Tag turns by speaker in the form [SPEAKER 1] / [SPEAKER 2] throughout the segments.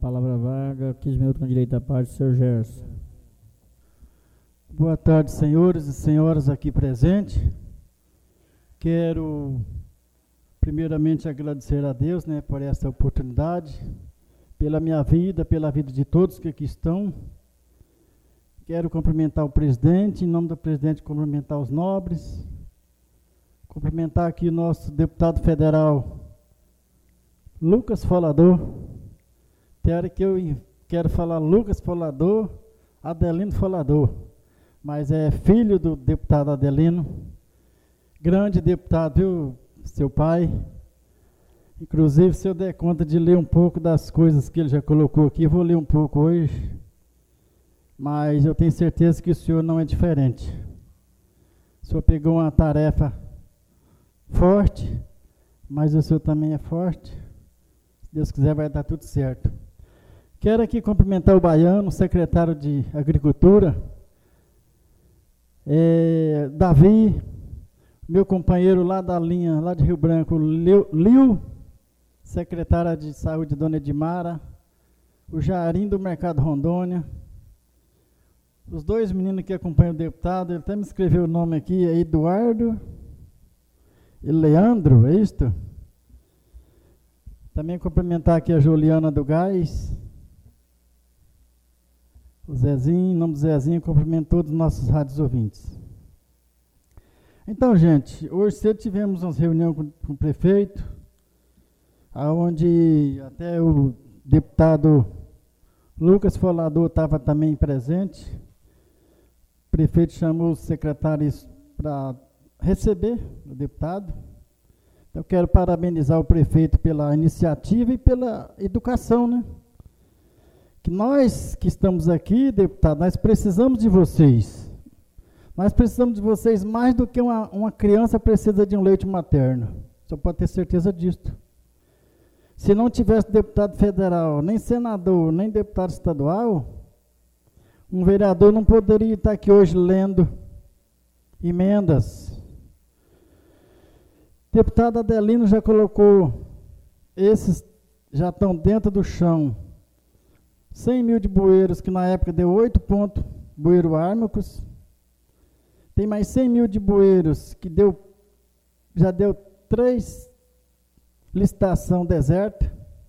[SPEAKER 1] palavra vaga, 15 minutos com direito à parte, Sr. Gerson.
[SPEAKER 2] Boa tarde, senhores e senhoras aqui presentes. Quero primeiramente agradecer a Deus, por essa oportunidade, pela minha vida, pela vida de todos que aqui estão. Quero cumprimentar o presidente, em nome do presidente cumprimentar os nobres, cumprimentar aqui o nosso deputado federal, Lucas Folador. Quero falar Lucas Folador, Adelino Folador, mas é filho do deputado Adelino, grande deputado, viu, seu pai. Inclusive, se eu der conta de ler um pouco das coisas que ele já colocou aqui, eu vou ler um pouco hoje, mas eu tenho certeza que o senhor não é diferente. O senhor pegou uma tarefa forte, mas o senhor também é forte. Se Deus quiser, vai dar tudo certo. Quero aqui cumprimentar o Baiano, secretário de Agricultura, Davi, meu companheiro lá da linha, lá de Rio Branco, Liu, secretária de Saúde, Dona Edmara, o Jarim do Mercado Rondônia, os dois meninos que acompanham o deputado, ele até me escreveu o nome aqui, é Eduardo e Leandro, é isto? Também cumprimentar aqui a Juliana do Gás, o Zezinho, em nome do Zezinho, cumprimento todos os nossos rádios ouvintes. Então, gente, hoje cedo tivemos uma reunião com o prefeito, onde até o deputado Lucas Folador estava também presente. O prefeito chamou os secretários para receber o deputado. Eu quero parabenizar o prefeito pela iniciativa e pela educação, Que nós que estamos aqui, deputado, nós precisamos de vocês. Nós precisamos de vocês mais do que uma criança precisa de um leite materno. Só pode ter certeza disso. Se não tivesse deputado federal, nem senador, nem deputado estadual, um vereador não poderia estar aqui hoje lendo emendas. Deputado Adelino já colocou, esses já estão dentro do chão, 100 mil de bueiros, que na época deu 8 pontos, bueiro ármicos. Tem mais 100 mil de bueiros, que já deu 3 licitação deserta.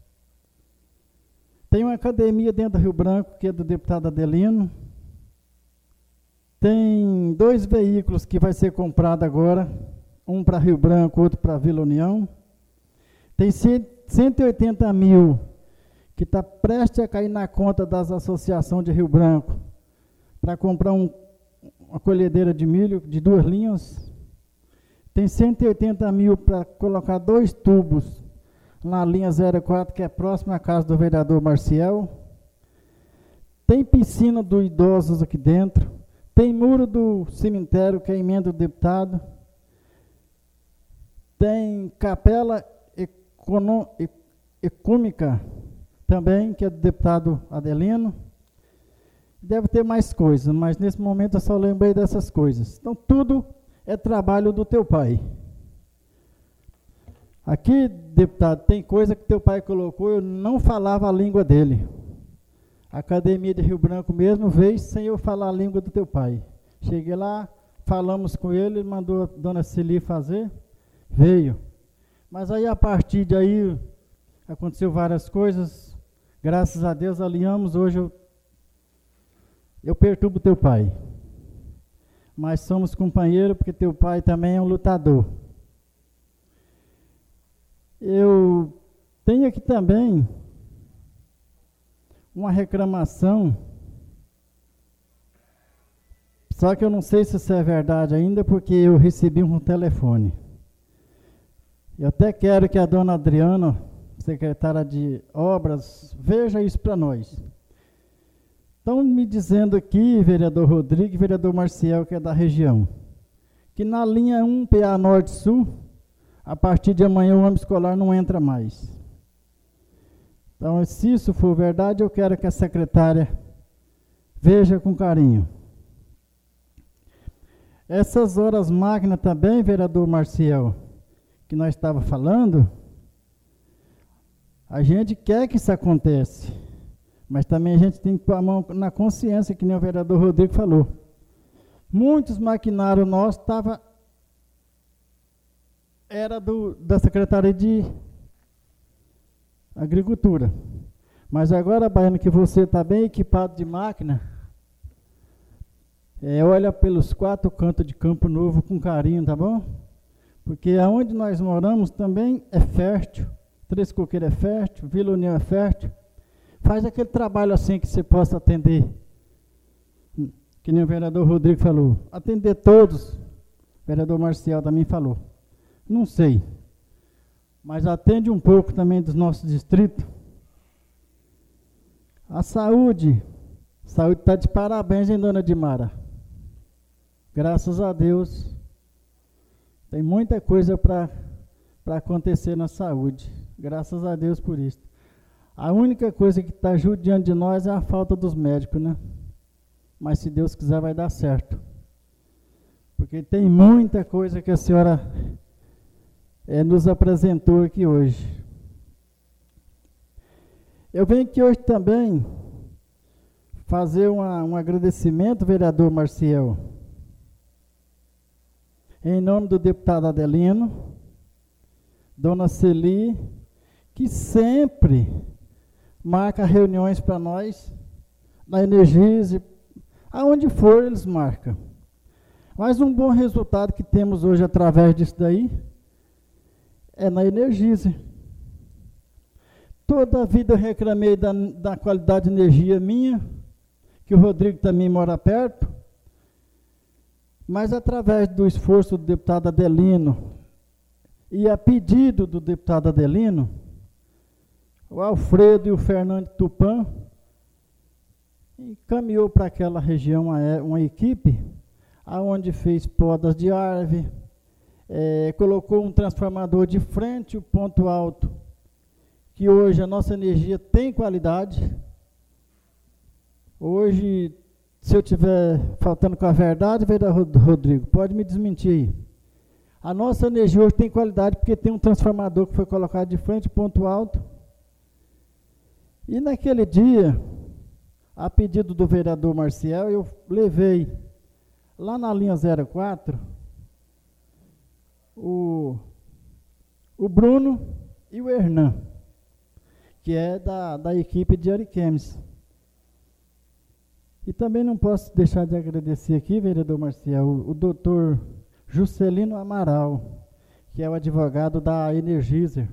[SPEAKER 2] Tem uma academia dentro do Rio Branco, que é do deputado Adelino. Tem 2 veículos que vai ser comprado agora, um para Rio Branco, outro para Vila União. Tem 180 mil que está prestes a cair na conta das associações de Rio Branco para comprar uma colhedeira de milho de 2 linhas. Tem 180 mil para colocar 2 tubos na linha 04, que é próxima à casa do vereador Marcial. Tem piscina dos idosos aqui dentro. Tem muro do cemitério, que é emenda do deputado. Tem capela ecumênica também, que é do deputado Adelino. Deve ter mais coisas, mas nesse momento eu só lembrei dessas coisas. Então, tudo é trabalho do teu pai. Aqui, deputado, tem coisa que teu pai colocou, eu não falava a língua dele. A Academia de Rio Branco mesmo veio sem eu falar a língua do teu pai. Cheguei lá, falamos com ele mandou a dona Celi fazer, veio. Mas aí, a partir daí, aconteceu várias coisas, graças a Deus alinhamos, hoje eu perturbo teu pai. Mas somos companheiros, porque teu pai também é um lutador. Eu tenho aqui também uma reclamação, só que eu não sei se isso é verdade ainda, porque eu recebi um telefone. Eu até quero que a dona Adriana, secretária de Obras, veja isso para nós. Estão me dizendo aqui, vereador Rodrigo e vereador Marcial, que é da região, que na linha 1 PA Norte-Sul, a partir de amanhã o ônibus escolar não entra mais. Então, se isso for verdade, eu quero que a secretária veja com carinho. Essas horas máquina também, vereador Marcial, que nós estávamos falando, a gente quer que isso aconteça. Mas também a gente tem que pôr a mão na consciência, que nem o vereador Rodrigo falou. Muitos maquinários nossos era da Secretaria de Agricultura. Mas agora, Baiano, que você está bem equipado de máquina, olha pelos 4 cantos de Campo Novo com carinho, tá bom? Porque aonde nós moramos também é fértil. Três Coqueiros é fértil, Vila União é fértil. Faz aquele trabalho assim que você possa atender. Que nem o vereador Rodrigo falou. Atender todos. O vereador Marcial também falou. Não sei. Mas atende um pouco também dos nossos distritos. A saúde está de parabéns, hein, dona Dimara? Graças a Deus. Tem muita coisa para acontecer na saúde. Graças a Deus por isso. A única coisa que está judiando de nós é a falta dos médicos, né? Mas se Deus quiser vai dar certo. Porque tem muita coisa que a senhora nos apresentou aqui hoje. Eu venho aqui hoje também fazer um agradecimento, vereador Marcial, em nome do deputado Adelino, dona Celi, que sempre marca reuniões para nós, na Energize, aonde for eles marcam. Mas um bom resultado que temos hoje através disso daí é na Energize. Toda a vida eu reclamei da qualidade de energia minha, que o Rodrigo também mora perto, mas através do esforço do deputado Adelino e a pedido do deputado Adelino, o Alfredo e o Fernando Tupã encaminhou para aquela região uma equipe aonde fez podas de árvore, colocou um transformador de frente ao ponto alto, que hoje a nossa energia tem qualidade. Hoje, se eu estiver faltando com a verdade, vereador Rodrigo, pode me desmentir aí. A nossa energia hoje tem qualidade porque tem um transformador que foi colocado de frente ao ponto alto. E naquele dia, a pedido do vereador Marcial, eu levei lá na linha 04 o Bruno e o Hernan, que é da equipe de Ariquemes. E também não posso deixar de agradecer aqui, vereador Marcial, o doutor Juscelino Amaral, que é o advogado da Energizer.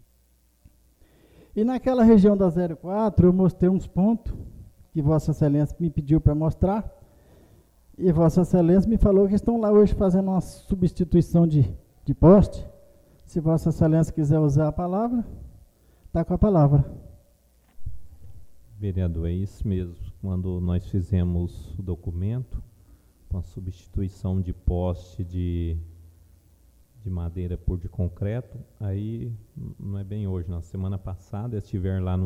[SPEAKER 2] E naquela região da 04, eu mostrei uns pontos que Vossa Excelência me pediu para mostrar, e Vossa Excelência me falou que estão lá hoje fazendo uma substituição de poste. Se Vossa Excelência quiser usar a palavra, está com a palavra.
[SPEAKER 3] Vereador, é isso mesmo. Quando nós fizemos o documento com a substituição de poste de madeira por de concreto, aí não é bem hoje, na semana passada estiveram lá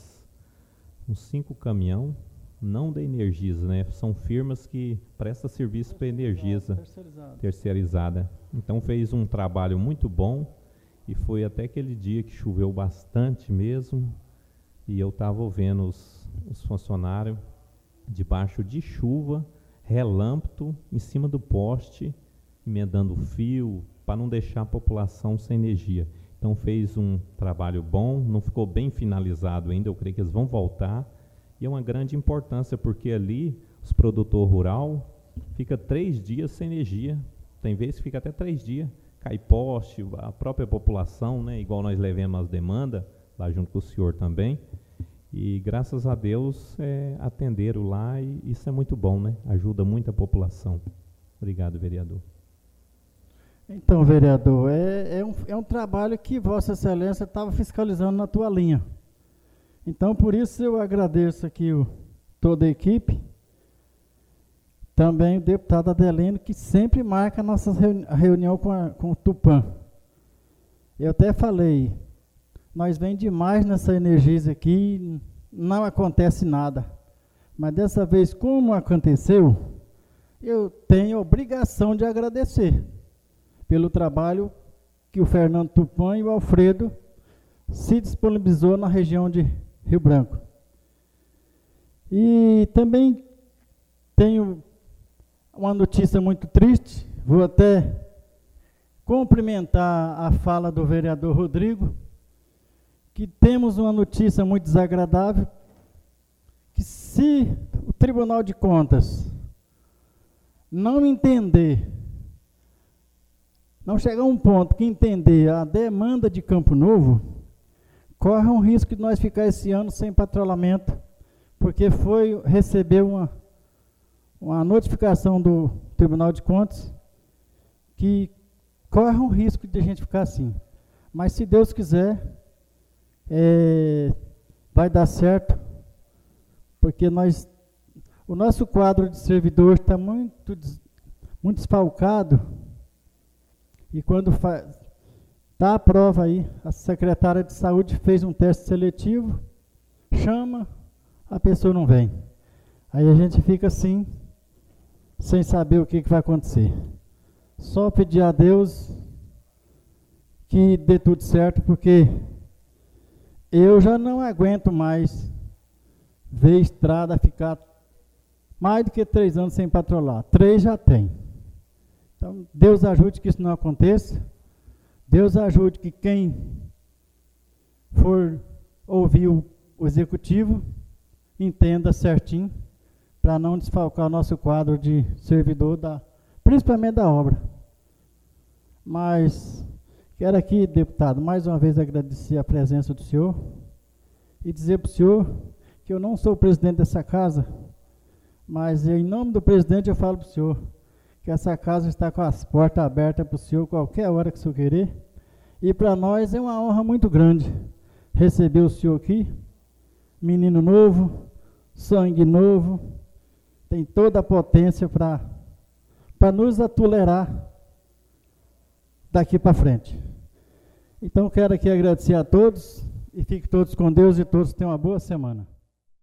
[SPEAKER 3] uns 5 caminhão, não da Energisa, né? São firmas que prestam serviço para a Energisa terceirizada. Então fez um trabalho muito bom e foi até aquele dia que choveu bastante mesmo, e eu estava vendo os funcionários debaixo de chuva, relâmpago, em cima do poste, emendando fio, para não deixar a população sem energia. Então fez um trabalho bom, não ficou bem finalizado ainda, eu creio que eles vão voltar, e é uma grande importância, porque ali os produtores rurais ficam 3 dias sem energia, tem vezes que fica até 3 dias, cai poste, a própria população, né, igual nós levamos as demandas, lá junto com o senhor também, e graças a Deus atenderam lá, e isso é muito bom, né? Ajuda muito a população. Obrigado, vereador.
[SPEAKER 2] Então, vereador, é um trabalho que Vossa Excelência estava fiscalizando na tua linha. Então, por isso eu agradeço aqui toda a equipe, também o deputado Adelino, que sempre marca a nossa reunião com o Tupã. Eu até falei, nós vem demais nessa Energisa aqui, não acontece nada. Mas dessa vez, como aconteceu, eu tenho a obrigação de agradecer pelo trabalho que o Fernando Tupã e o Alfredo se disponibilizou na região de Rio Branco. E também tenho uma notícia muito triste, vou até cumprimentar a fala do vereador Rodrigo, que temos uma notícia muito desagradável, que se o Tribunal de Contas não entender, não chegar a um ponto que entender a demanda de Campo Novo, corre um risco de nós ficar esse ano sem patrulhamento, porque recebeu uma notificação do Tribunal de Contas que corre um risco de a gente ficar assim. Mas se Deus quiser, vai dar certo, porque o nosso quadro de servidor está muito desfalcado, e quando dá a prova aí, a secretária de saúde fez um teste seletivo, chama, a pessoa não vem. Aí a gente fica assim, sem saber o que vai acontecer. Só pedir a Deus que dê tudo certo, porque eu já não aguento mais ver estrada ficar mais do que 3 anos sem patrulhar. 3 já tem. Então, Deus ajude que isso não aconteça. Deus ajude que quem for ouvir o executivo entenda certinho, para não desfalcar o nosso quadro de servidor, principalmente da obra. Mas quero aqui, deputado, mais uma vez agradecer a presença do senhor e dizer para o senhor que eu não sou o presidente dessa casa, mas em nome do presidente eu falo para o senhor que essa casa está com as portas abertas para o senhor qualquer hora que o senhor querer. E para nós é uma honra muito grande receber o senhor aqui, menino novo, sangue novo, tem toda a potência para nos atolerar daqui para frente. Então quero aqui agradecer a todos e fiquem todos com Deus e todos tenham uma boa semana.